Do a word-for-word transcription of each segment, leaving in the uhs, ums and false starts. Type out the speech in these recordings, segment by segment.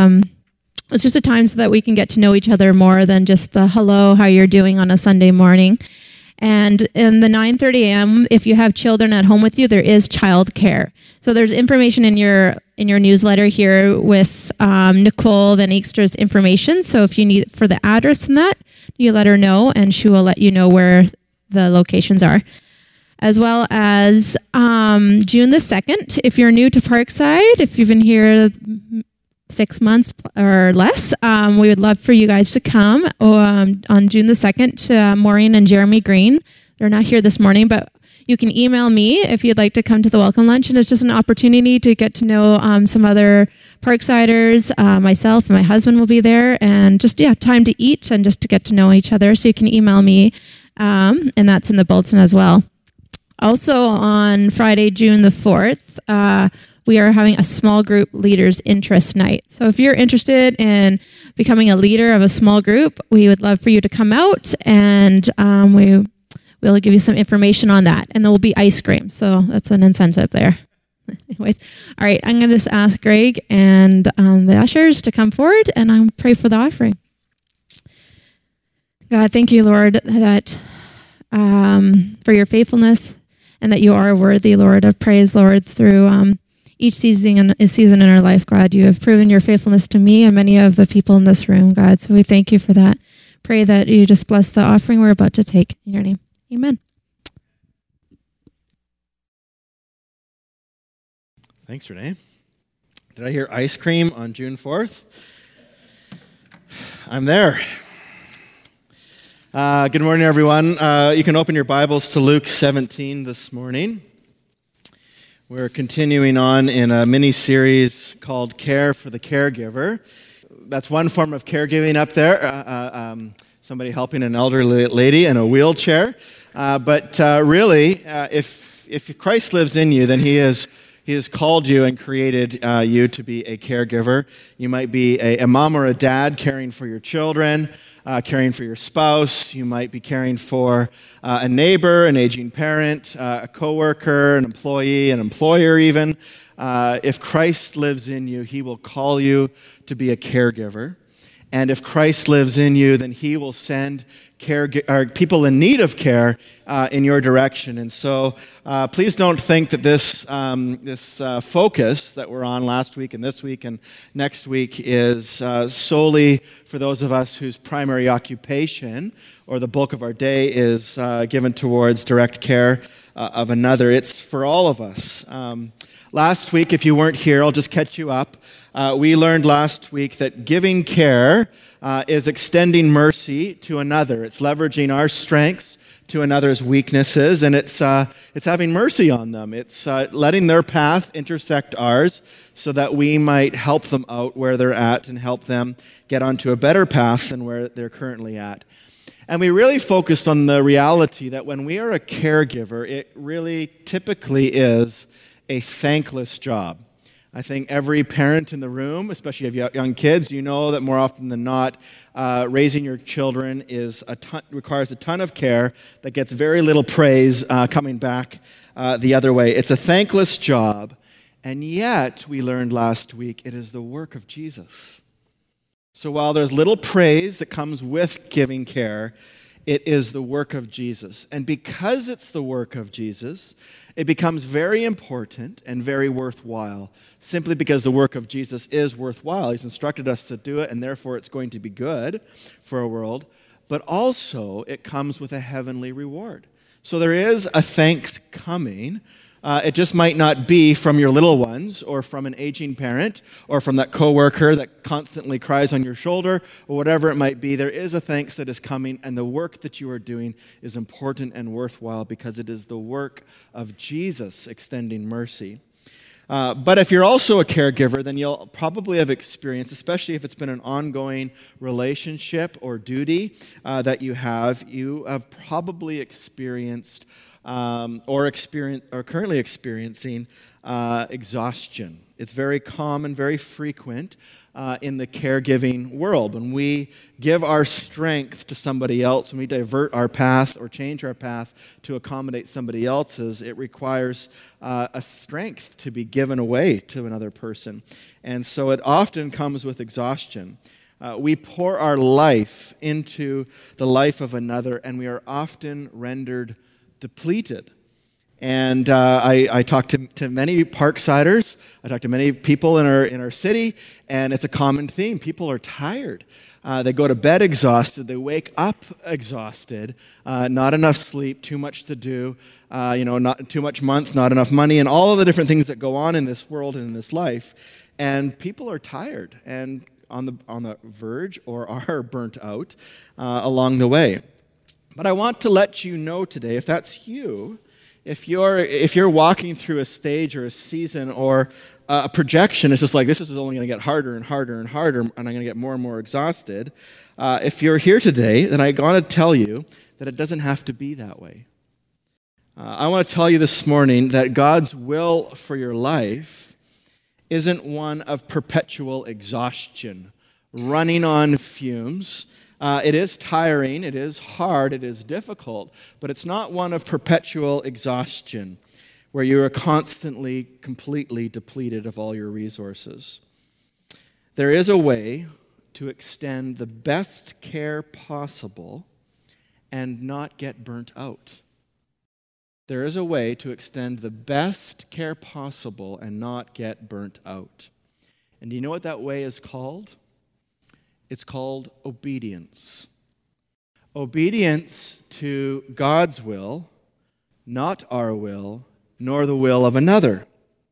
um, it's just a time so that we can get to know each other more than just the hello, how you're doing on a Sunday morning. And in the nine thirty a.m., if you have children at home with you, there is childcare. So there's information in your in your newsletter here with um, Nicole Van Eekstra's information. So if you need for the address and that, you let her know, and she will let you know where the locations are. As well as um, June the second, if you're new to Parkside, if you've been here six months or less, um, we would love for you guys to come um, on June the second to uh, Maureen and Jeremy Green. They're not here this morning, but you can email me if you'd like to come to the welcome lunch, and it's just an opportunity to get to know um, some other Parksiders. Uh, myself and my husband will be there, and just, yeah, time to eat and just to get to know each other. So you can email me, um, and that's in the bulletin as well. Also on Friday, June the fourth, uh, we are having a small group leaders interest night. So if you're interested in becoming a leader of a small group, we would love for you to come out, and um, we will give you some information on that. And there will be ice cream, so that's an incentive there. Anyways, all right, I'm going to just ask Greg and um, the ushers to come forward, and I'll pray for the offering. God, thank you, Lord, that um, for your faithfulness, and that you are worthy, Lord, of praise, Lord, through um, each season, season in our life, God. You have proven your faithfulness to me and many of the people in this room, God. So we thank you for that. Pray that you just bless the offering we're about to take. In your name, amen. Thanks, Renee. Did I hear ice cream on June fourth? I'm there. Uh, good morning, everyone. Uh, you can open your Bibles to Luke seventeen this morning. We're continuing on in a mini-series called Care for the Caregiver. That's one form of caregiving up there, uh, uh, um, somebody helping an elderly lady in a wheelchair. Uh, but uh, really, uh, if if Christ lives in you, then he is He has called you and created uh, you to be a caregiver. You might be a, a mom or a dad caring for your children, uh, caring for your spouse. You might be caring for uh, a neighbor, an aging parent, uh, a coworker, an employee, an employer even. Uh, if Christ lives in you, he will call you to be a caregiver. And if Christ lives in you, then he will send care, or people in need of care uh, in your direction. And so uh, please don't think that this, um, this uh, focus that we're on last week and this week and next week is uh, solely for those of us whose primary occupation or the bulk of our day is uh, given towards direct care uh, of another. It's for all of us. Um, last week, if you weren't here, I'll just catch you up. Uh, we learned last week that giving care uh, is extending mercy to another. It's leveraging our strengths to another's weaknesses, and it's uh, it's having mercy on them. It's uh, letting their path intersect ours so that we might help them out where they're at and help them get onto a better path than where they're currently at. And we really focused on the reality that when we are a caregiver, it really typically is a thankless job. I think every parent in the room, especially if you have young kids, you know that more often than not, uh, raising your children is a ton, requires a ton of care that gets very little praise uh, coming back uh, the other way. It's a thankless job, and yet, we learned last week, it is the work of Jesus. So while there's little praise that comes with giving care, it is the work of Jesus. And because it's the work of Jesus, it becomes very important and very worthwhile, simply because the work of Jesus is worthwhile. He's instructed us to do it, and therefore it's going to be good for our world. But also, it comes with a heavenly reward. So there is a thanks coming. Uh, it just might not be from your little ones or from an aging parent or from that coworker that constantly cries on your shoulder or whatever it might be. There is a thanks that is coming, and the work that you are doing is important and worthwhile because it is the work of Jesus extending mercy. Uh, but if you're also a caregiver, then you'll probably have experienced, especially if it's been an ongoing relationship or duty uh, that you have, you have probably experienced Um, or experience, or currently experiencing uh, exhaustion. It's very common, very frequent uh, in the caregiving world. When we give our strength to somebody else, when we divert our path or change our path to accommodate somebody else's, it requires uh, a strength to be given away to another person. And so it often comes with exhaustion. Uh, we pour our life into the life of another, and we are often rendered depleted. And uh, I, I talk to, to many Parksiders. I talk to many people in our in our city, and it's a common theme. People are tired. Uh, they go to bed exhausted. They wake up exhausted. Uh, not enough sleep. Too much to do. Uh, you know, not too much month. Not enough money, and all of the different things that go on in this world and in this life. And people are tired and on the on the verge or are burnt out uh, along the way. But I want to let you know today, if that's you. If you're if you're walking through a stage or a season or a projection, it's just like this is only going to get harder and harder and harder, and I'm going to get more and more exhausted. Uh, if you're here today, then I got to tell you that it doesn't have to be that way. Uh, I want to tell you this morning that God's will for your life isn't one of perpetual exhaustion, running on fumes. Uh, it is tiring, it is hard, it is difficult, but it's not one of perpetual exhaustion where you are constantly, completely depleted of all your resources. There is a way to extend the best care possible and not get burnt out. There is a way to extend the best care possible and not get burnt out. And do you know what that way is called? It's called obedience. Obedience to God's will, not our will, nor the will of another.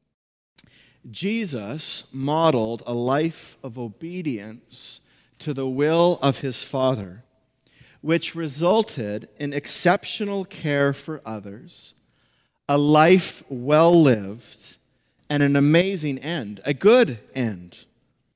Jesus modeled a life of obedience to the will of his Father, which resulted in exceptional care for others, a life well lived, and an amazing end, a good end.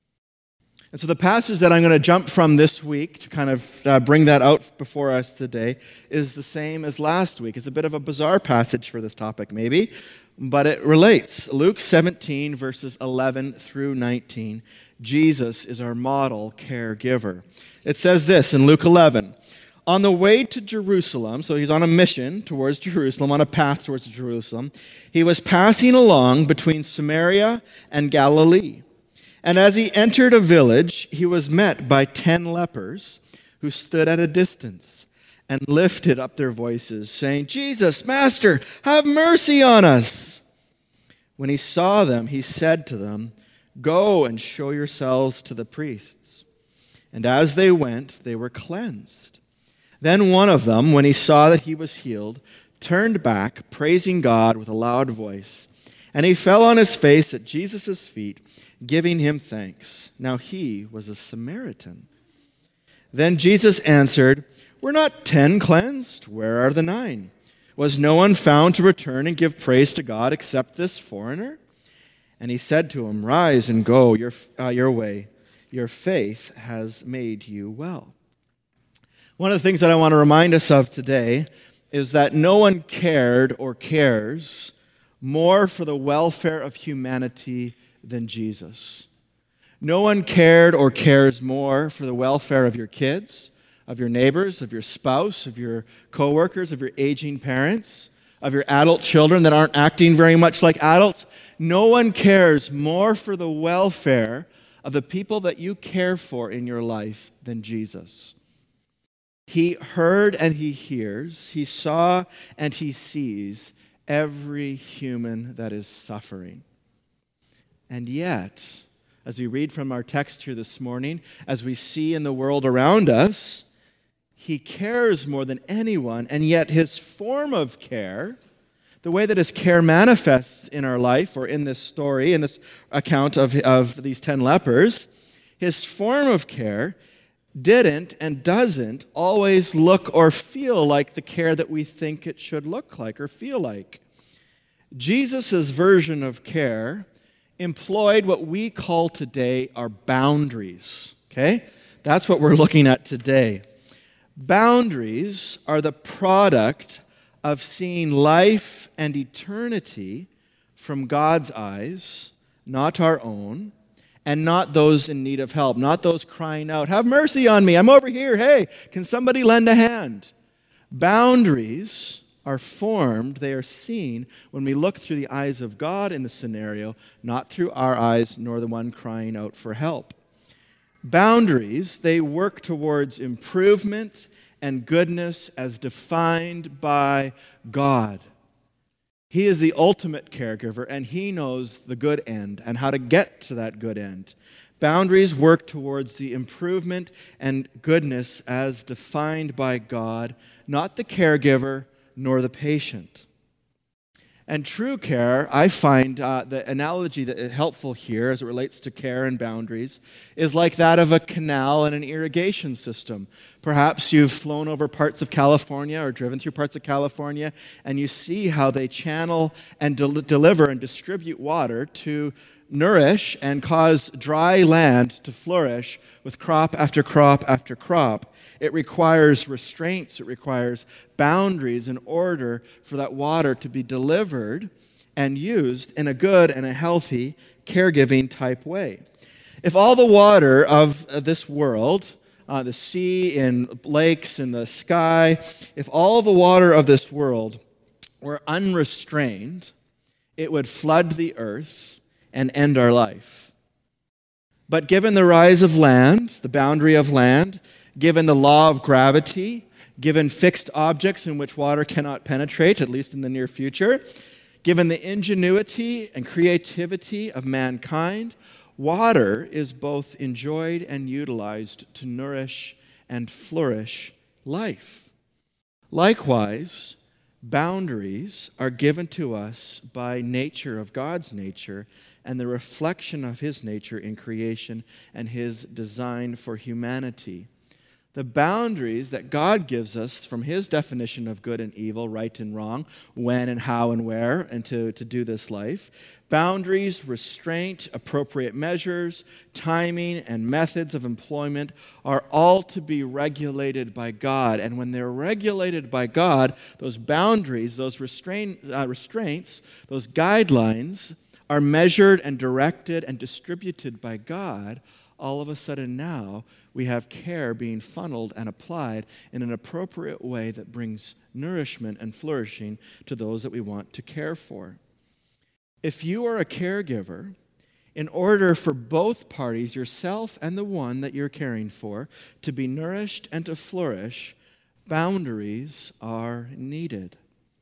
And so the passage that I'm going to jump from this week to kind of uh, bring that out before us today is the same as last week. It's a bit of a bizarre passage for this topic maybe, but it relates. Luke seventeen, verses eleven through nineteen. Jesus is our model caregiver. It says this in Luke eleven. On the way to Jerusalem, so he's on a mission towards Jerusalem, on a path towards Jerusalem, he was passing along between Samaria and Galilee. And as he entered a village, he was met by ten lepers who stood at a distance and lifted up their voices, saying, Jesus, Master, have mercy on us. When he saw them, he said to them, Go and show yourselves to the priests. And as they went, they were cleansed. Then one of them, when he saw that he was healed, turned back, praising God with a loud voice. And he fell on his face at Jesus' feet, giving him thanks. Now he was a Samaritan. Then Jesus answered, Were not ten cleansed? Where are the nine? Was no one found to return and give praise to God except this foreigner? And he said to him, Rise and go your, uh, your way. Your faith has made you well. One of the things that I want to remind us of today is that no one cared or cares more for the welfare of humanity than Jesus. No one cared or cares more for the welfare of your kids, of your neighbors, of your spouse, of your coworkers, of your aging parents, of your adult children that aren't acting very much like adults. No one cares more for the welfare of the people that you care for in your life than Jesus. He heard and he hears, he saw and he sees every human that is suffering. And yet, as we read from our text here this morning, as we see in the world around us, he cares more than anyone, and yet his form of care, the way that his care manifests in our life, or in this story, in this account of, of these ten lepers, his form of care didn't and doesn't always look or feel like the care that we think it should look like or feel like. Jesus' version of care employed what we call today our boundaries, okay? That's what we're looking at today. Boundaries are the product of seeing life and eternity from God's eyes, not our own, and not those in need of help, not those crying out, "Have mercy on me, I'm over here, hey, can somebody lend a hand?" Boundaries are formed, they are seen when we look through the eyes of God in the scenario, not through our eyes nor the one crying out for help. Boundaries, they work towards improvement and goodness as defined by God. He is the ultimate caregiver, and He knows the good end and how to get to that good end. Boundaries work towards the improvement and goodness as defined by God, not the caregiver nor the patient. And true care, I find uh, the analogy that is helpful here as it relates to care and boundaries is like that of a canal and an irrigation system. Perhaps you've flown over parts of California or driven through parts of California, and you see how they channel and del- deliver and distribute water to nourish and cause dry land to flourish with crop after crop after crop. It requires restraints, it requires boundaries in order for that water to be delivered and used in a good and a healthy, caregiving type way. If all the water of this world, uh, the sea and lakes and the sky, if all the water of this world were unrestrained, it would flood the earth and end our life. But given the rise of land, the boundary of land, given the law of gravity, given fixed objects in which water cannot penetrate, at least in the near future, given the ingenuity and creativity of mankind, water is both enjoyed and utilized to nourish and flourish life. Likewise, boundaries are given to us by nature of God's nature and the reflection of His nature in creation and His design for humanity. The boundaries that God gives us from His definition of good and evil, right and wrong, when and how and where, and to, to do this life. Boundaries, restraint, appropriate measures, timing, and methods of employment are all to be regulated by God. And when they're regulated by God, those boundaries, those restraint, uh, restraints, those guidelines are measured and directed and distributed by God. All of a sudden now, we have care being funneled and applied in an appropriate way that brings nourishment and flourishing to those that we want to care for. If you are a caregiver, in order for both parties, yourself and the one that you're caring for, to be nourished and to flourish, boundaries are needed.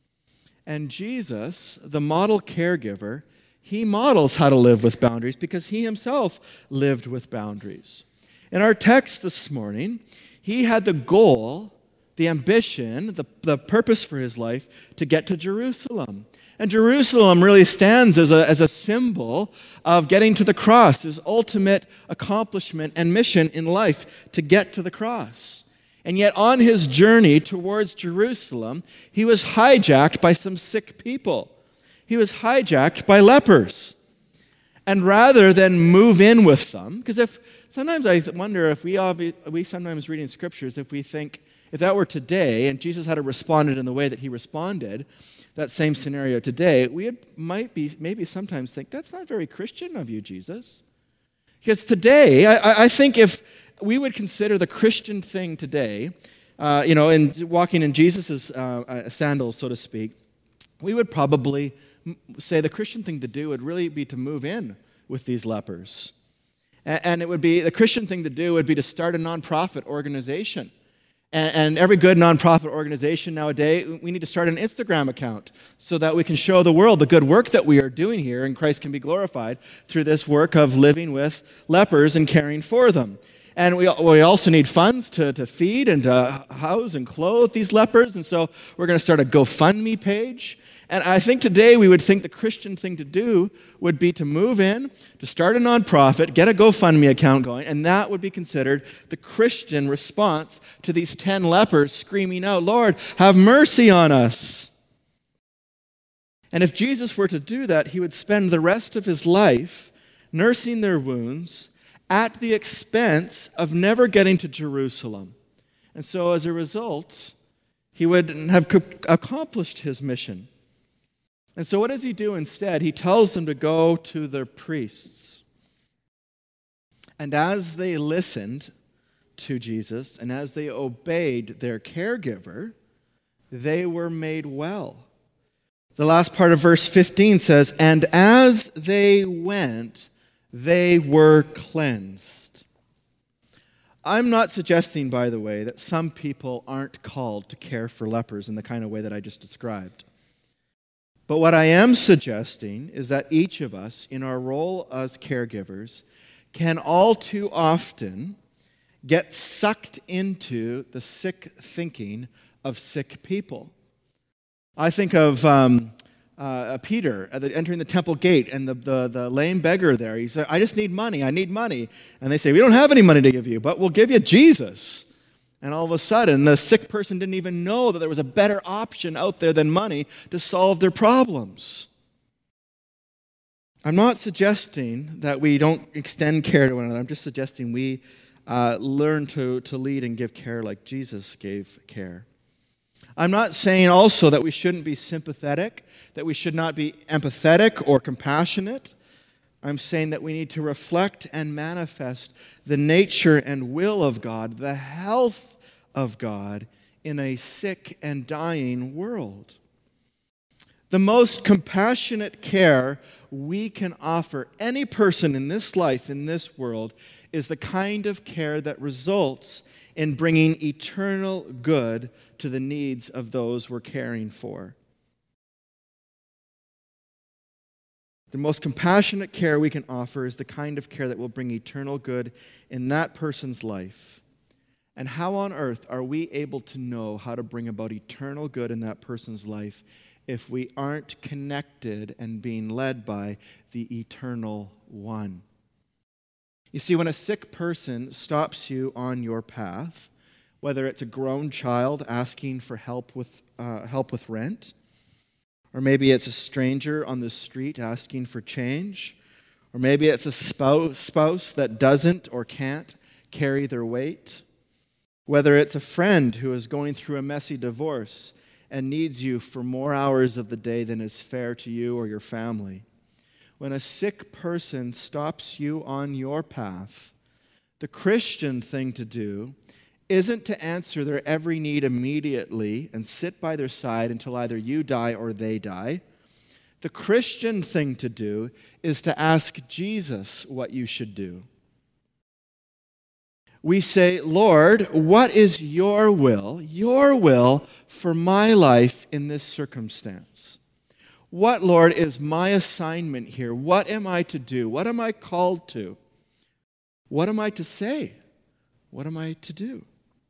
And Jesus, the model caregiver, He models how to live with boundaries because He Himself lived with boundaries. In our text this morning, He had the goal, the ambition, the, the purpose for His life to get to Jerusalem. And Jerusalem really stands as a, as a symbol of getting to the cross, His ultimate accomplishment and mission in life, to get to the cross. And yet on His journey towards Jerusalem, He was hijacked by some sick people. He was hijacked by lepers. And rather than move in with them, because if sometimes I wonder if we obvi- we sometimes read in scriptures, if we think, if that were today and Jesus had responded in the way that He responded, that same scenario today, we would, might be maybe sometimes think, that's not very Christian of you, Jesus. Because today, I, I think if we would consider the Christian thing today, uh, you know, in walking in Jesus' uh, sandals, so to speak, we would probably say the Christian thing to do would really be to move in with these lepers. And it would be, the Christian thing to do would be to start a nonprofit organization. And every good nonprofit organization nowadays, we need to start an Instagram account so that we can show the world the good work that we are doing here and Christ can be glorified through this work of living with lepers and caring for them. And we, we also need funds to, to feed and to house and clothe these lepers. And so we're going to start a GoFundMe page. And I think today we would think the Christian thing to do would be to move in, to start a nonprofit, get a GoFundMe account going, and that would be considered the Christian response to these ten lepers screaming out, "Lord, have mercy on us." And if Jesus were to do that, He would spend the rest of His life nursing their wounds at the expense of never getting to Jerusalem. And so as a result, He would have accomplished His mission. And so what does he do instead? He tells them to go to their priests. And as they listened to Jesus and as they obeyed their caregiver, they were made well. The last part of verse fifteen says, and as they went, they were cleansed. I'm not suggesting, by the way, that some people aren't called to care for lepers in the kind of way that I just described. But what I am suggesting is that each of us, in our role as caregivers, can all too often get sucked into the sick thinking of sick people. I think of um, uh, Peter at the, entering the temple gate and the, the, the lame beggar there. He said, I just need money, I need money. And they say, we don't have any money to give you, but we'll give you Jesus. And all of a sudden, the sick person didn't even know that there was a better option out there than money to solve their problems. I'm not suggesting that we don't extend care to one another. I'm just suggesting we uh, learn to, to lead and give care like Jesus gave care. I'm not saying also that we shouldn't be sympathetic, that we should not be empathetic or compassionate. I'm saying that we need to reflect and manifest the nature and will of God, the health of God in a sick and dying world. The most compassionate care we can offer any person in this life, in this world, is the kind of care that results in bringing eternal good to the needs of those we're caring for. The most compassionate care we can offer is the kind of care that will bring eternal good in that person's life. And how on earth are we able to know how to bring about eternal good in that person's life if we aren't connected and being led by the Eternal One? You see, when a sick person stops you on your path, whether it's a grown child asking for help with uh, help with rent, or maybe it's a stranger on the street asking for change, or maybe it's a spouse, spouse that doesn't or can't carry their weight, whether it's a friend who is going through a messy divorce and needs you for more hours of the day than is fair to you or your family. When a sick person stops you on your path, the Christian thing to do isn't to answer their every need immediately and sit by their side until either you die or they die. The Christian thing to do is to ask Jesus what you should do. We say, Lord, what is your will, your will for my life in this circumstance? What, Lord, is my assignment here? What am I to do? What am I called to? What am I to say? What am I to do?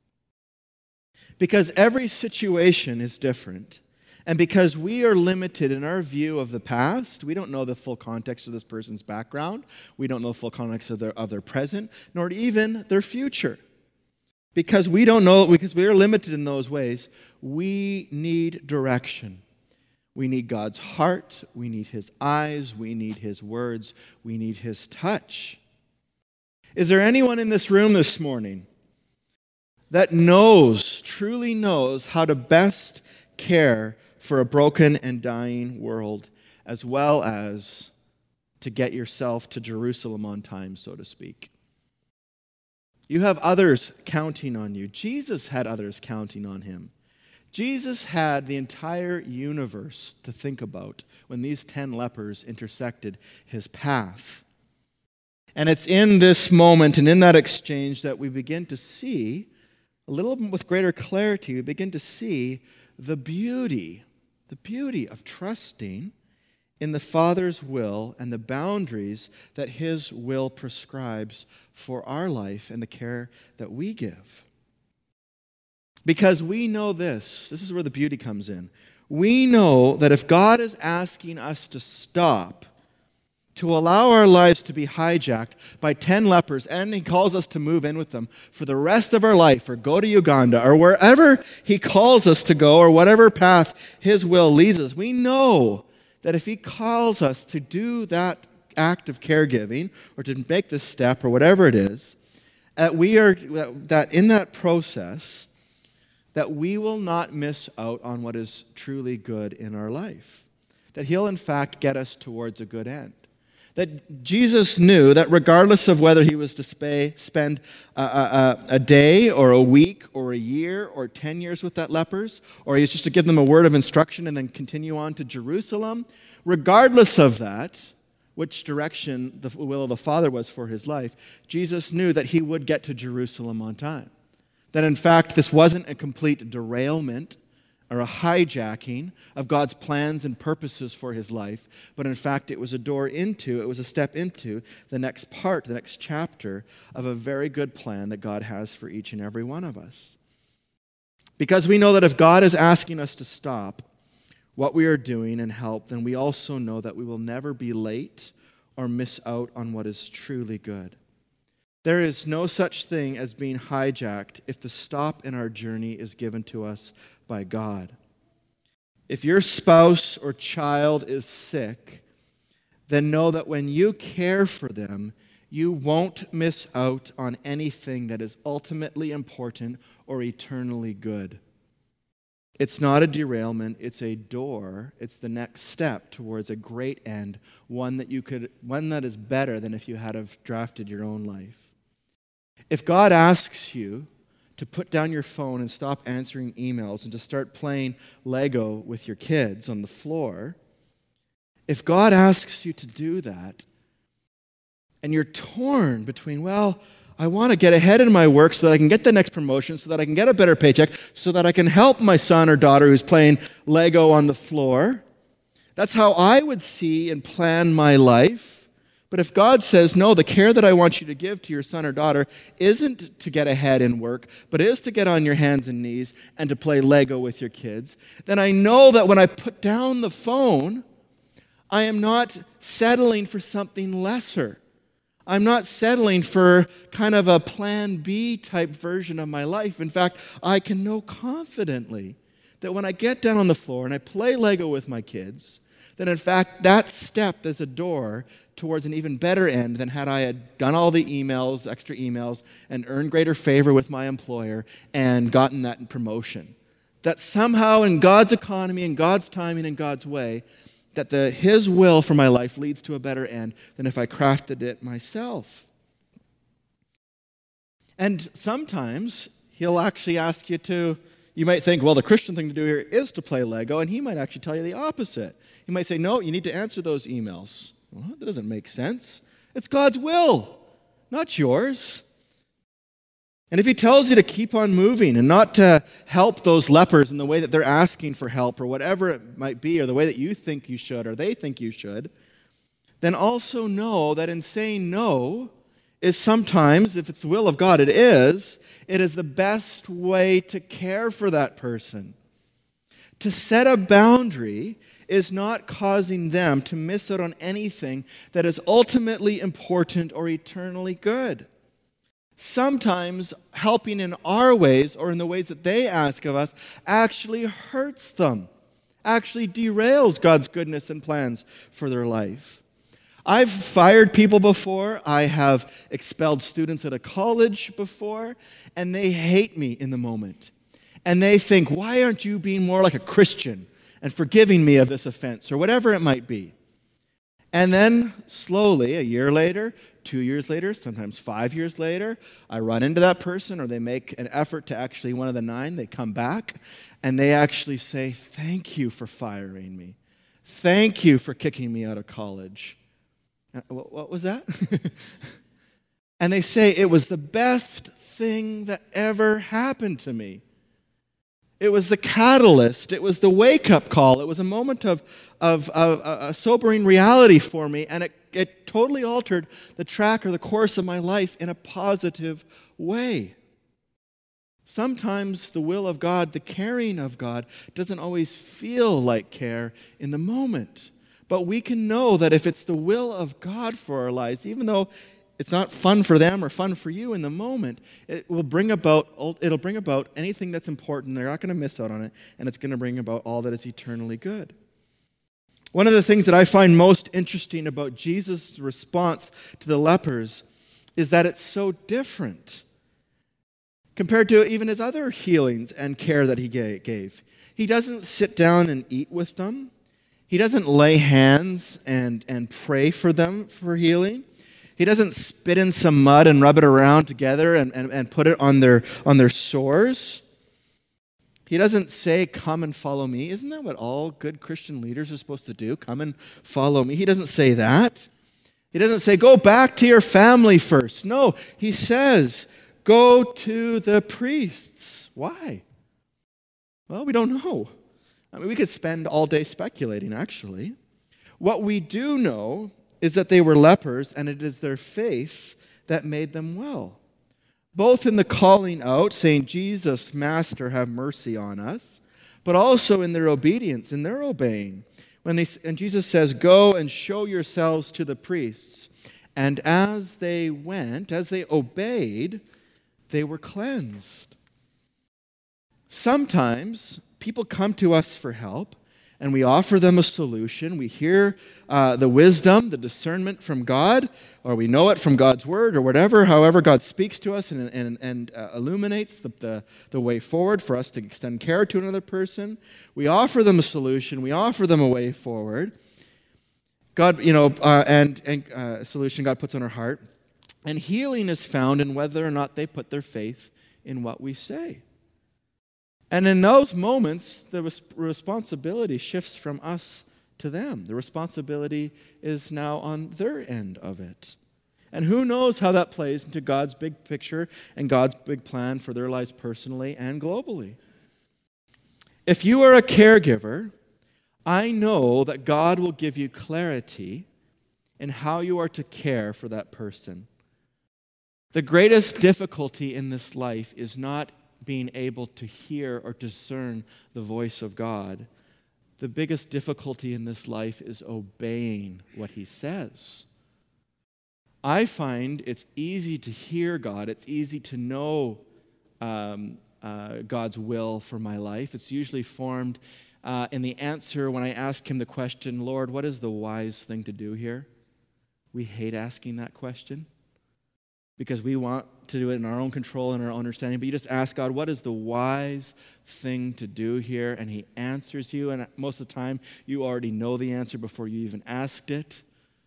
Because every situation is different, and because we are limited in our view of the past, we don't know the full context of this person's background, we don't know the full context of their, of their present, nor even their future. Because we don't know, because we are limited in those ways, we need direction. We need God's heart, we need His eyes, we need His words, we need His touch. Is there anyone in this room this morning that knows, truly knows, how to best care for a broken and dying world, as well as to get yourself to Jerusalem on time, so to speak? You have others counting on you. Jesus had others counting on Him. Jesus had the entire universe to think about when these ten lepers intersected His path. And it's in this moment and in that exchange that we begin to see, a little with greater clarity, we begin to see the beauty, the beauty of trusting in the Father's will and the boundaries that His will prescribes for our life and the care that we give. Because we know this, this is where the beauty comes in. We know that if God is asking us to stop, to allow our lives to be hijacked by ten lepers, and He calls us to move in with them for the rest of our life, or go to Uganda, or wherever He calls us to go, or whatever path His will leads us, we know that if He calls us to do that act of caregiving, or to make this step, or whatever it is, that we are that in that process, that we will not miss out on what is truly good in our life. that he'll in fact get us towards a good end. That Jesus knew that regardless of whether he was to spay, spend a, a, a day or a week or a year or ten years with that lepers, or he was just to give them a word of instruction and then continue on to Jerusalem, regardless of that, which direction the will of the Father was for his life, Jesus knew that he would get to Jerusalem on time. That in fact, this wasn't a complete derailment or a hijacking of God's plans and purposes for his life, but in fact it was a door into, it was a step into the next part, the next chapter of a very good plan that God has for each and every one of us. Because we know that if God is asking us to stop what we are doing and help, then we also know that we will never be late or miss out on what is truly good. There is no such thing as being hijacked if the stop in our journey is given to us by God. If your spouse or child is sick, then know that when you care for them, you won't miss out on anything that is ultimately important or eternally good. It's not a derailment, it's a door, it's the next step towards a great end, one that you could one that is better than if you had have drafted your own life. If God asks you to put down your phone and stop answering emails and to start playing Lego with your kids on the floor, if God asks you to do that, and you're torn between, well, I want to get ahead in my work so that I can get the next promotion, so that I can get a better paycheck, so that I can help my son or daughter who's playing Lego on the floor. That's how I would see and plan my life. But if God says, no, the care that I want you to give to your son or daughter isn't to get ahead in work, but is to get on your hands and knees and to play Lego with your kids, then I know that when I put down the phone, I am not settling for something lesser. I'm not settling for kind of a plan B type version of my life. In fact, I can know confidently that when I get down on the floor and I play Lego with my kids, then in fact that step is a door towards an even better end than had I had done all the emails, extra emails, and earned greater favor with my employer and gotten that promotion. That somehow in God's economy, in God's timing, in God's way, that the His will for my life leads to a better end than if I crafted it myself. And sometimes He'll actually ask you to, you might think, well, the Christian thing to do here is to play Lego, and He might actually tell you the opposite. He might say, no, you need to answer those emails. Well, that doesn't make sense. It's God's will, not yours. And if He tells you to keep on moving and not to help those lepers in the way that they're asking for help or whatever it might be, or the way that you think you should or they think you should, then also know that in saying no is sometimes, if it's the will of God, it is, it is the best way to care for that person. To set a boundary is not causing them to miss out on anything that is ultimately important or eternally good. Sometimes helping in our ways or in the ways that they ask of us actually hurts them, actually derails God's goodness and plans for their life. I've fired people before. I have expelled students at a college before, and they hate me in the moment. And they think, why aren't you being more like a Christian and forgiving me of this offense, or whatever it might be? And then slowly, a year later, two years later, sometimes five years later, I run into that person, or they make an effort to actually, one of the nine, they come back, and they actually say, thank you for firing me. Thank you for kicking me out of college. And what was that? And they say, it was the best thing that ever happened to me. It was the catalyst. It was the wake-up call. It was a moment of, of, of a sobering reality for me, and it, it totally altered the track or the course of my life in a positive way. Sometimes the will of God, the caring of God, doesn't always feel like care in the moment. But we can know that if it's the will of God for our lives, even though it's not fun for them or fun for you in the moment, it will bring about, it'll bring about anything that's important. They're not going to miss out on it, and it's going to bring about all that is eternally good. One of the things that I find most interesting about Jesus' response to the lepers is that it's so different compared to even His other healings and care that He gave. He doesn't sit down and eat with them. He doesn't lay hands and, and pray for them for healing. He doesn't spit in some mud and rub it around together and, and, and put it on their, on their sores. He doesn't say, come and follow me. Isn't that what all good Christian leaders are supposed to do? Come and follow me. He doesn't say that. He doesn't say, go back to your family first. No, he says, go to the priests. Why? Well, we don't know. I mean, we could spend all day speculating, actually. What we do know is that they were lepers, and it is their faith that made them well. Both in the calling out, saying, Jesus, Master, have mercy on us, but also in their obedience, in their obeying. When they, and Jesus says, go and show yourselves to the priests. And as they went, as they obeyed, they were cleansed. Sometimes people come to us for help, and we offer them a solution. We hear uh, the wisdom, the discernment from God, or we know it from God's word, or whatever, however God speaks to us and, and, and uh, illuminates the, the, the way forward for us to extend care to another person. We offer them a solution. We offer them a way forward. God, you know, uh, and, and uh, a solution God puts on our heart. And healing is found in whether or not they put their faith in what we say. And in those moments, the res- responsibility shifts from us to them. The responsibility is now on their end of it. And who knows how that plays into God's big picture and God's big plan for their lives personally and globally. If you are a caregiver, I know that God will give you clarity in how you are to care for that person. The greatest difficulty in this life is not being able to hear or discern the voice of God. The biggest difficulty in this life is obeying what he says. I find it's easy to hear God. It's easy to know um, uh, God's will for my life. It's usually formed uh, in the answer when I ask him the question, Lord, what is the wise thing to do here? We hate asking that question, because we want to do it in our own control and our own understanding. But you just ask God, what is the wise thing to do here? And he answers you. And most of the time, you already know the answer before you even asked it.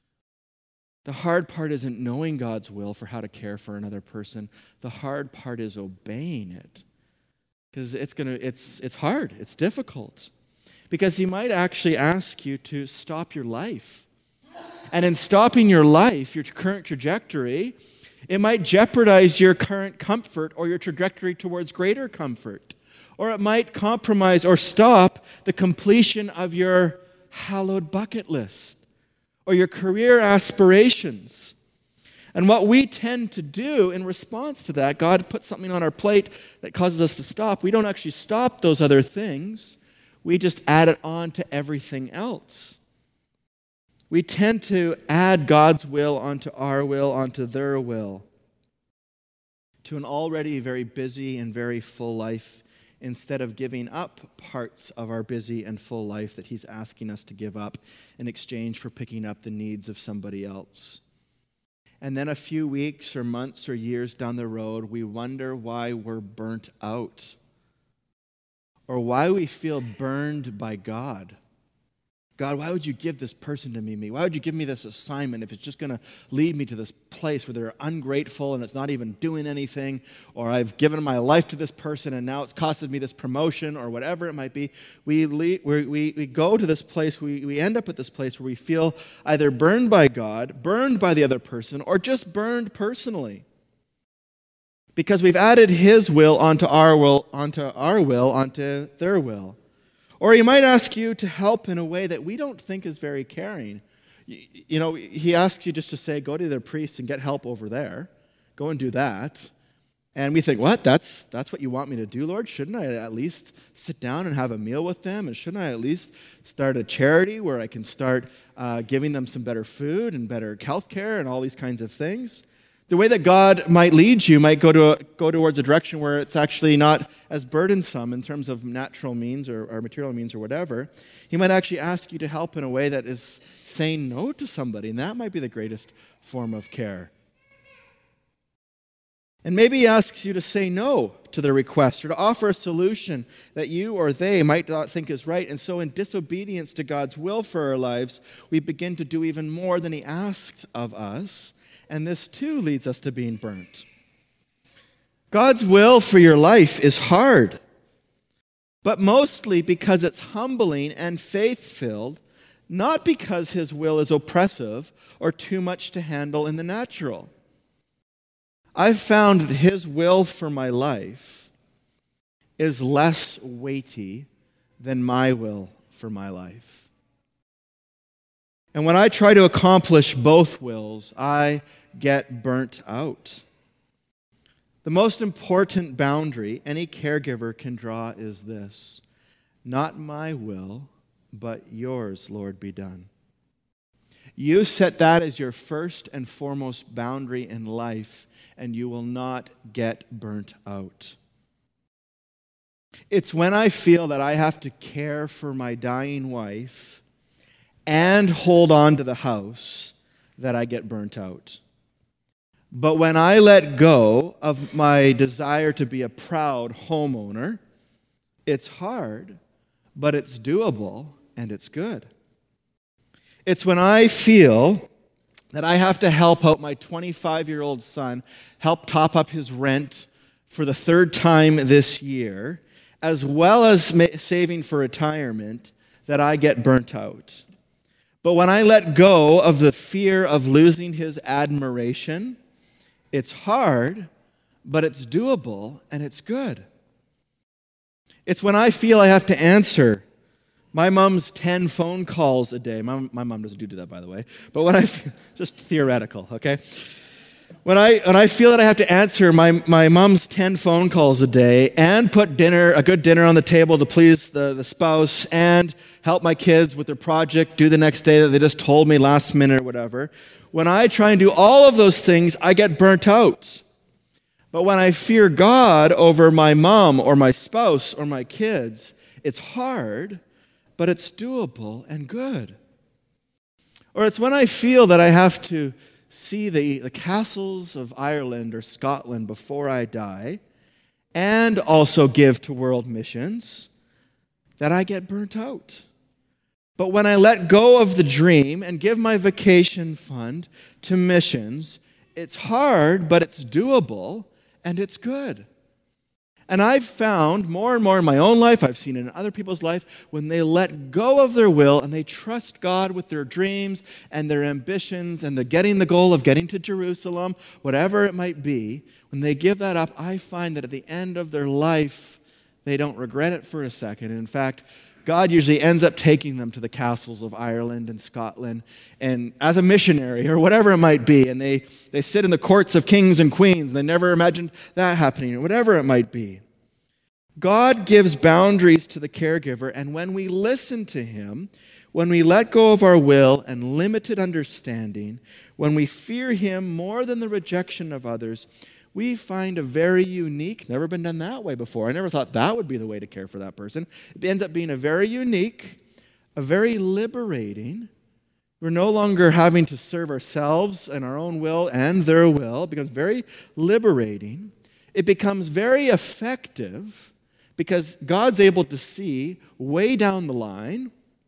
The hard part isn't knowing God's will for how to care for another person. The hard part is obeying it. Because it's gonna, it's, it's hard. It's difficult. Because he might actually ask you to stop your life. And in stopping your life, your current trajectory, it might jeopardize your current comfort or your trajectory towards greater comfort. Or it might compromise or stop the completion of your hallowed bucket list or your career aspirations. And what we tend to do in response to that, God puts something on our plate that causes us to stop. We don't actually stop those other things. We just add it on to everything else. We tend to add God's will onto our will, onto their will, to an already very busy and very full life, instead of giving up parts of our busy and full life that he's asking us to give up in exchange for picking up the needs of somebody else. And then a few weeks or months or years down the road, we wonder why we're burnt out, or why we feel burned by God. God, why would you give this person to me? Why would you give me this assignment if it's just going to lead me to this place where they're ungrateful and it's not even doing anything? Or I've given my life to this person and now it's costed me this promotion or whatever it might be. We lead, we, we go to this place, we, we end up at this place where we feel either burned by God, burned by the other person, or just burned personally. Because we've added his will onto our will, onto our will, onto their will. Or he might ask you to help in a way that we don't think is very caring. You, you know, he asks you just to say, go to the priest and get help over there. Go and do that. And we think, what? That's that's what you want me to do, Lord? Shouldn't I at least sit down and have a meal with them? And shouldn't I at least start a charity where I can start uh, giving them some better food and better health care and all these kinds of things? The way that God might lead you might go to a, go towards a direction where it's actually not as burdensome in terms of natural means or, or material means or whatever. He might actually ask you to help in a way that is saying no to somebody, and that might be the greatest form of care. And maybe he asks you to say no to their request or to offer a solution that you or they might not think is right. And so in disobedience to God's will for our lives, we begin to do even more than he asked of us. And this too leads us to being burnt. God's will for your life is hard, but mostly because it's humbling and faith-filled, not because his will is oppressive or too much to handle in the natural. I've found that his will for my life is less weighty than my will for my life. And when I try to accomplish both wills, I get burnt out. The most important boundary any caregiver can draw is this: not my will, but yours, Lord, be done. You set that as your first and foremost boundary in life, and you will not get burnt out. It's when I feel that I have to care for my dying wife and hold on to the house that I get burnt out. But when I let go of my desire to be a proud homeowner, it's hard, but it's doable and it's good. It's when I feel that I have to help out my twenty-five-year-old son, help top up his rent for the third time this year, as well as ma- saving for retirement, that I get burnt out. But when I let go of the fear of losing his admiration, it's hard, but it's doable and it's good. It's when I feel I have to answer my mom's ten phone calls a day. My, my mom doesn't do that, by the way. But when I feel, just theoretical, okay? When I when I feel that I have to answer my, my mom's ten phone calls a day and put dinner, a good dinner on the table to please the, the spouse and help my kids with their project due the next day that they just told me last minute or whatever, when I try and do all of those things, I get burnt out. But when I fear God over my mom or my spouse or my kids, it's hard, but it's doable and good. Or it's when I feel that I have to see the, the castles of Ireland or Scotland before I die and also give to world missions that I get burnt out. But when I let go of the dream and give my vacation fund to missions, it's hard, but it's doable and it's good. And I've found more and more in my own life, I've seen it in other people's life, when they let go of their will and they trust God with their dreams and their ambitions and the getting the goal of getting to Jerusalem, whatever it might be, when they give that up, I find that at the end of their life, they don't regret it for a second. And in fact, God usually ends up taking them to the castles of Ireland and Scotland and as a missionary or whatever it might be. And they, they sit in the courts of kings and queens and they never imagined that happening or whatever it might be. God gives boundaries to the caregiver, and when we listen to him, when we let go of our will and limited understanding, when we fear him more than the rejection of others, we find a very unique, never been done that way before. I never thought that would be the way to care for that person. It ends up being a very unique, a very liberating. We're no longer having to serve ourselves and our own will and their will. It becomes very liberating. It becomes very effective because God's able to see way down the line.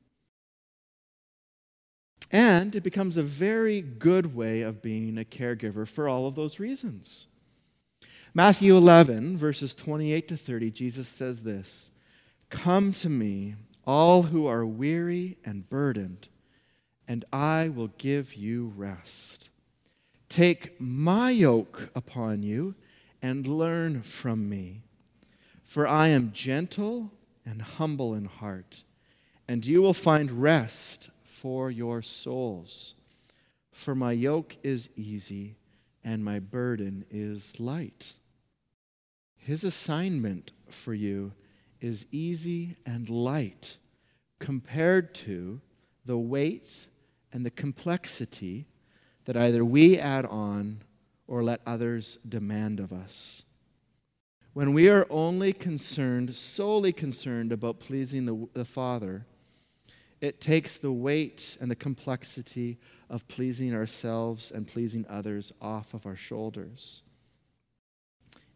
And it becomes a very good way of being a caregiver for all of those reasons. Matthew eleven, verses twenty-eight to thirty, Jesus says this: "Come to me, all who are weary and burdened, and I will give you rest. Take my yoke upon you and learn from me, for I am gentle and humble in heart, and you will find rest for your souls. For my yoke is easy and my burden is light." His assignment for you is easy and light compared to the weight and the complexity that either we add on or let others demand of us. When we are only concerned, solely concerned about pleasing the, the Father, it takes the weight and the complexity of pleasing ourselves and pleasing others off of our shoulders.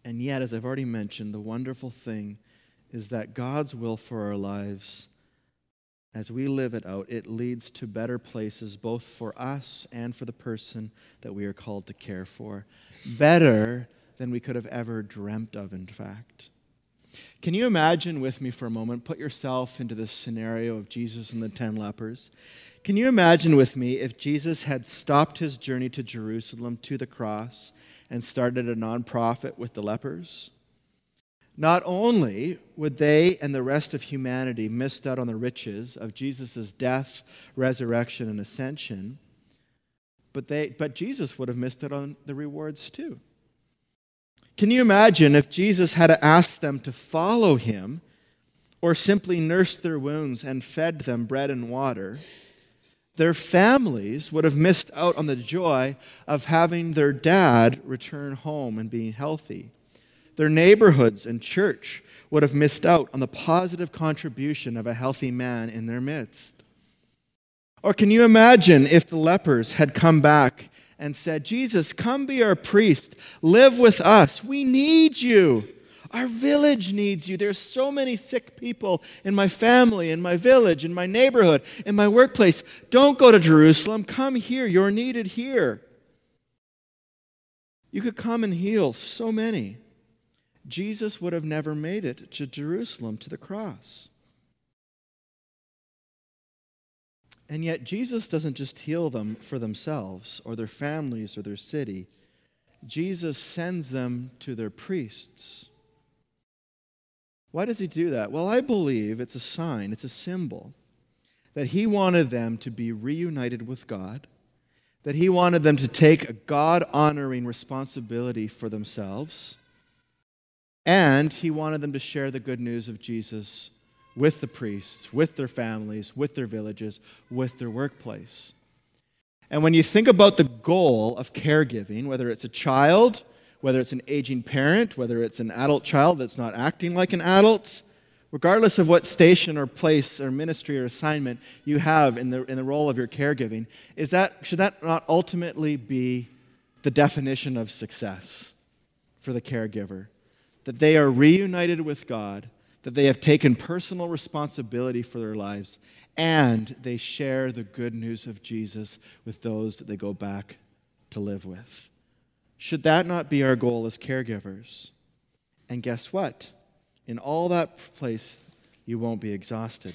And yet, as I've already mentioned, the wonderful thing is that God's will for our lives, as we live it out, it leads to better places both for us and for the person that we are called to care for. Better than we could have ever dreamt of, in fact. Can you imagine with me for a moment, put yourself into this scenario of Jesus and the ten lepers. Can you imagine with me if Jesus had stopped his journey to Jerusalem to the cross and started a nonprofit with the lepers? Not only would they and the rest of humanity missed out on the riches of Jesus' death, resurrection, and ascension, but they, but Jesus would have missed out on the rewards too. Can you imagine if Jesus had asked them to follow him or simply nursed their wounds and fed them bread and water? Their families would have missed out on the joy of having their dad return home and being healthy. Their neighborhoods and church would have missed out on the positive contribution of a healthy man in their midst. Or can you imagine if the lepers had come back and said, Jesus, come be our priest. Live with us. We need you. Our village needs you. There's so many sick people in my family, in my village, in my neighborhood, in my workplace. Don't go to Jerusalem. Come here. You're needed here. You could come and heal so many. Jesus would have never made it to Jerusalem, to the cross. And yet Jesus doesn't just heal them for themselves or their families or their city. Jesus sends them to their priests. Why does he do that? Well, I believe it's a sign, it's a symbol that he wanted them to be reunited with God, that he wanted them to take a God-honoring responsibility for themselves, and he wanted them to share the good news of Jesus with the priests, with their families, with their villages, with their workplace. And when you think about the goal of caregiving, whether it's a child, whether it's an aging parent, whether it's an adult child that's not acting like an adult, regardless of what station or place or ministry or assignment you have in the, in the role of your caregiving, is that, should that not ultimately be the definition of success for the caregiver? That they are reunited with God, that they have taken personal responsibility for their lives, and they share the good news of Jesus with those that they go back to live with. Should that not be our goal as caregivers? And guess what? In all that place, you won't be exhausted.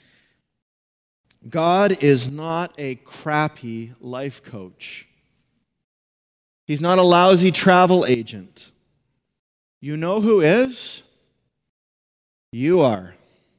God is not a crappy life coach. He's not a lousy travel agent. You know who is? You are.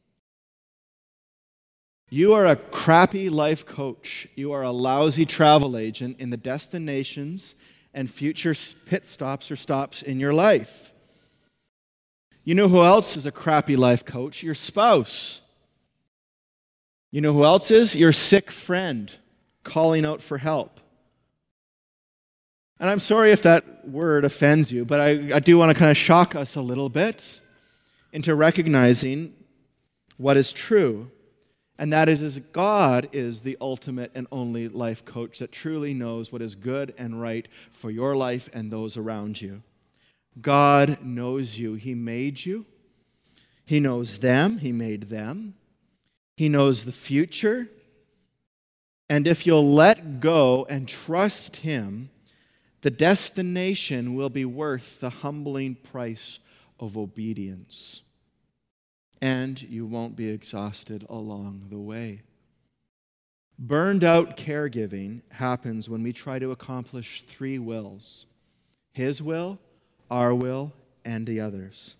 You are a crappy life coach. You are a lousy travel agent in the destinations and future pit stops or stops in your life. You know who else is a crappy life coach? Your spouse. You know who else is? Your sick friend calling out for help. And I'm sorry if that word offends you, but I, I do want to kind of shock us a little bit into recognizing what is true. And that is, is God is the ultimate and only life coach that truly knows what is good and right for your life and those around you. God knows you. He made you. He knows them. He made them. He knows the future. And if you'll let go and trust him, the destination will be worth the humbling price of obedience. And you won't be exhausted along the way. Burned out caregiving happens when we try to accomplish three wills: his will, our will, and the others.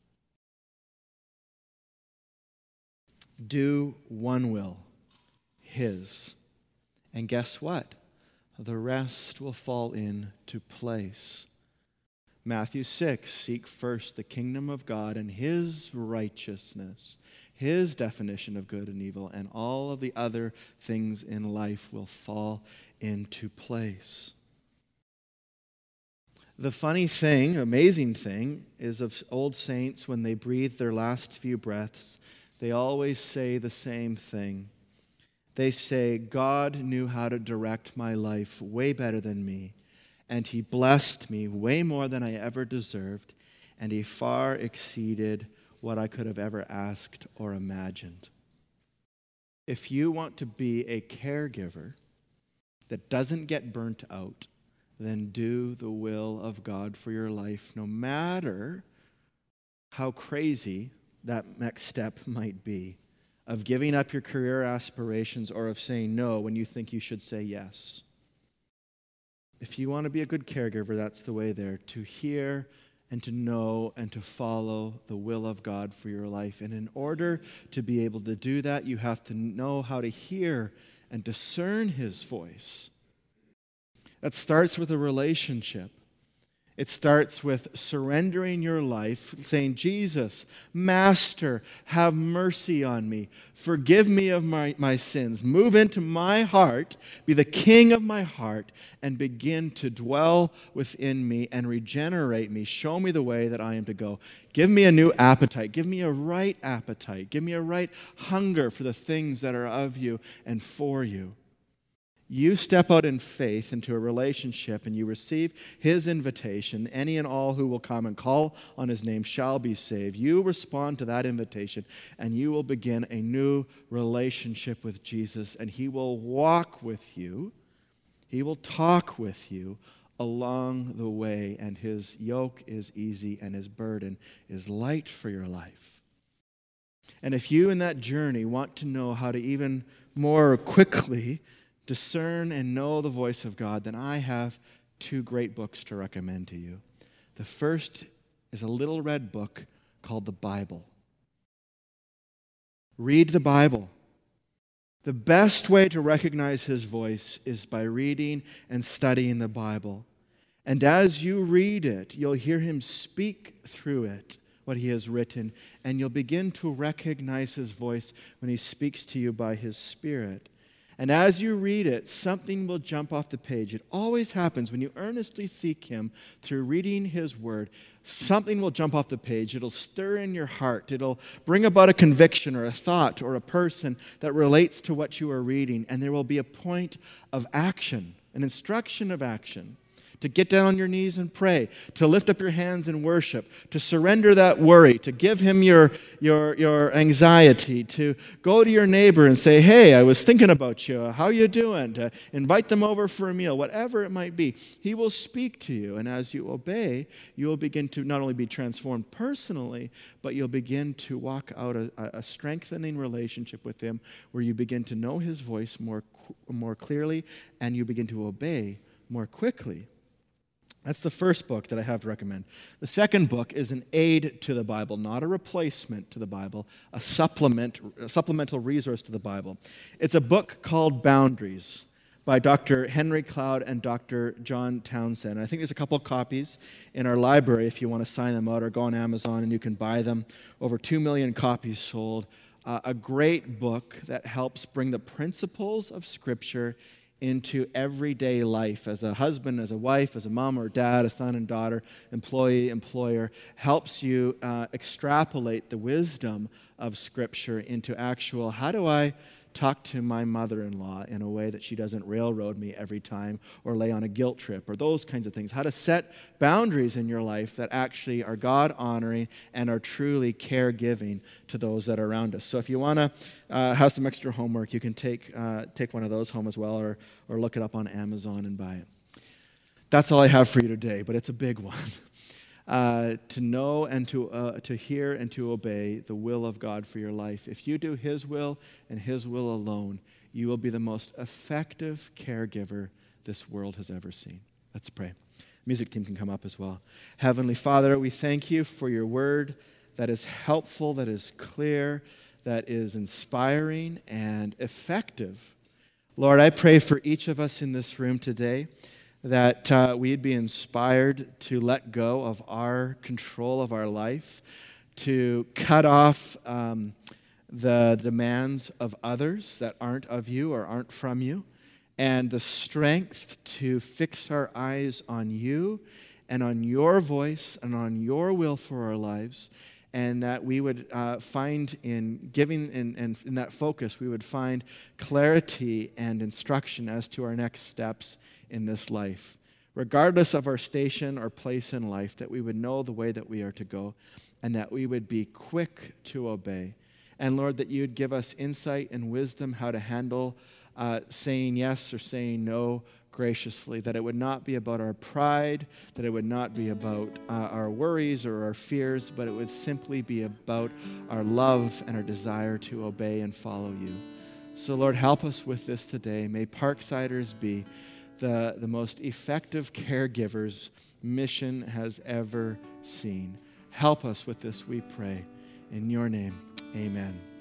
Do one will, his. And guess what? The rest will fall into place. Matthew six, seek first the kingdom of God and his righteousness, his definition of good and evil, and all of the other things in life will fall into place. The funny thing, amazing thing, is of old saints, when they breathe their last few breaths, they always say the same thing. They say, God knew how to direct my life way better than me, and he blessed me way more than I ever deserved, and he far exceeded what I could have ever asked or imagined. If you want to be a caregiver that doesn't get burnt out, then do the will of God for your life, no matter how crazy that next step might be, of giving up your career aspirations or of saying no when you think you should say yes. If you want to be a good caregiver, that's the way there, to hear and to know and to follow the will of God for your life. And in order to be able to do that, you have to know how to hear and discern his voice. That starts with a relationship. It starts with surrendering your life, saying, Jesus, Master, have mercy on me. Forgive me of my, my sins. Move into my heart, be the king of my heart, and begin to dwell within me and regenerate me. Show me the way that I am to go. Give me a new appetite. Give me a right appetite. Give me a right hunger for the things that are of you and for you. You step out in faith into a relationship and you receive his invitation. Any and all who will come and call on his name shall be saved. You respond to that invitation and you will begin a new relationship with Jesus, and he will walk with you. He will talk with you along the way, and his yoke is easy and his burden is light for your life. And if you in that journey want to know how to even more quickly discern and know the voice of God, then I have two great books to recommend to you. The first is a little red book called the Bible. Read the Bible. The best way to recognize his voice is by reading and studying the Bible. And as you read it, you'll hear him speak through it, what he has written, and you'll begin to recognize his voice when he speaks to you by his Spirit. And as you read it, something will jump off the page. It always happens when you earnestly seek him through reading his word. Something will jump off the page. It'll stir in your heart. It'll bring about a conviction or a thought or a person that relates to what you are reading. And there will be a point of action, an instruction of action. To get down on your knees and pray, to lift up your hands and worship, to surrender that worry, to give him your, your, your anxiety, to go to your neighbor and say, hey, I was thinking about you, how you doing? To invite them over for a meal, whatever it might be. He will speak to you, and as you obey, you will begin to not only be transformed personally, but you'll begin to walk out a, a strengthening relationship with him where you begin to know his voice more, more clearly and you begin to obey more quickly. That's the first book that I have to recommend. The second book is an aid to the Bible, not a replacement to the Bible, a supplement, a supplemental resource to the Bible. It's a book called Boundaries by Doctor Henry Cloud and Doctor John Townsend. I think there's a couple of copies in our library if you want to sign them out, or go on Amazon and you can buy them. Over two million copies sold. Uh, a great book that helps bring the principles of Scripture into everyday life as a husband, as a wife, as a mom or dad, a son and daughter, employee, employer, helps you uh, extrapolate the wisdom of Scripture into actual, how do I talk to my mother-in-law in a way that she doesn't railroad me every time or lay on a guilt trip, or those kinds of things. How to set boundaries in your life that actually are God-honoring and are truly caregiving to those that are around us. So if you want to uh, have some extra homework, you can take uh, take one of those home as well, or or look it up on Amazon and buy it. That's all I have for you today, but it's a big one. Uh, to know and to uh, to hear and to obey the will of God for your life. If you do his will and his will alone, you will be the most effective caregiver this world has ever seen. Let's pray. Music team can come up as well. Heavenly Father, we thank you for your word that is helpful, that is clear, that is inspiring and effective. Lord, I pray for each of us in this room today that uh, we'd be inspired to let go of our control of our life, to cut off um, the demands of others that aren't of you or aren't from you, and the strength to fix our eyes on you and on your voice and on your will for our lives, and that we would uh, find in giving and in, in, in that focus, we would find clarity and instruction as to our next steps in this life. regardless of our station or place in life, that we would know the way that we are to go and that we would be quick to obey. And Lord, that you would give us insight and wisdom how to handle uh, saying yes or saying no graciously, that it would not be about our pride, that it would not be about uh, our worries or our fears, but it would simply be about our love and our desire to obey and follow you. So Lord, help us with this today. May Parksiders be the, the most effective caregivers Mission has ever seen. Help us with this, we pray. In your name, amen.